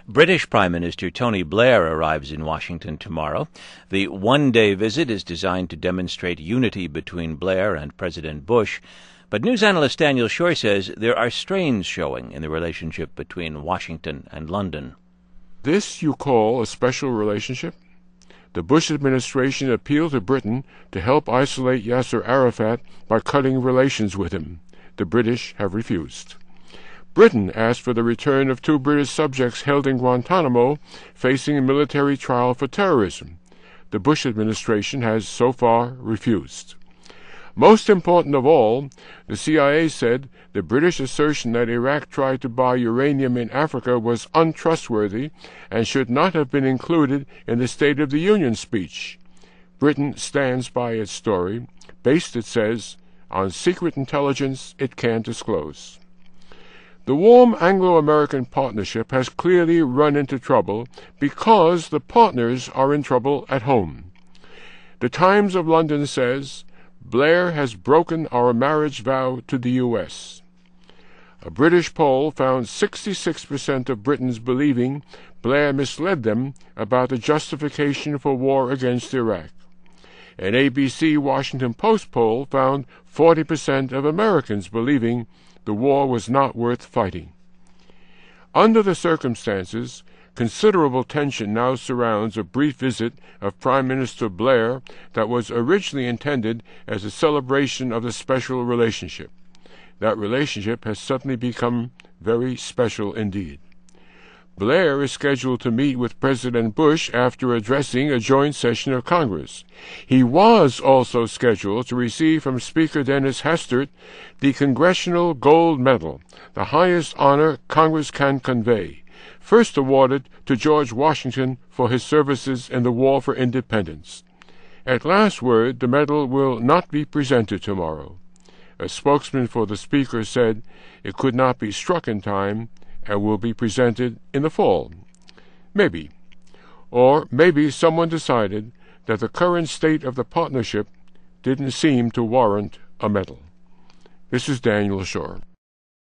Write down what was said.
British Prime Minister Tony Blair arrives in Washington tomorrow. The one-day visit is designed to demonstrate unity between Blair and President Bush. But news analyst Daniel Shore says there are strains showing in the relationship between Washington and London. This you call a special relationship? The Bush administration appealed to Britain to help isolate Yasser Arafat by cutting relations with him. The British have refused. Britain asked for the return of 2 British subjects held in Guantanamo facing a military trial for terrorism. The Bush administration has so far refused. Most important of all, the CIA said the British assertion that Iraq tried to buy uranium in Africa was untrustworthy and should not have been included in the State of the Union speech. Britain stands by its story, based, it says, on secret intelligence it can disclose. The warm Anglo-American partnership has clearly run into trouble because the partners are in trouble at home. The Times of London says, Blair has broken our marriage vow to the U.S. A British poll found 66% of Britons believing Blair misled them about the justification for war against Iraq. An ABC Washington Post poll found 40% of Americans believing the war was not worth fighting. Under the circumstances, considerable tension now surrounds a brief visit of Prime Minister Blair that was originally intended as a celebration of the special relationship. That relationship has suddenly become very special indeed. Blair is scheduled to meet with President Bush after addressing a joint session of Congress. He was also scheduled to receive from Speaker Dennis Hastert the Congressional Gold Medal, the highest honor Congress can convey, first awarded to George Washington for his services in the War for Independence. At last word, the medal will not be presented tomorrow. A spokesman for the Speaker said it could not be struck in time and will be presented in the fall. Maybe. Or maybe someone decided that the current state of the partnership didn't seem to warrant a medal. This is Daniel Shore.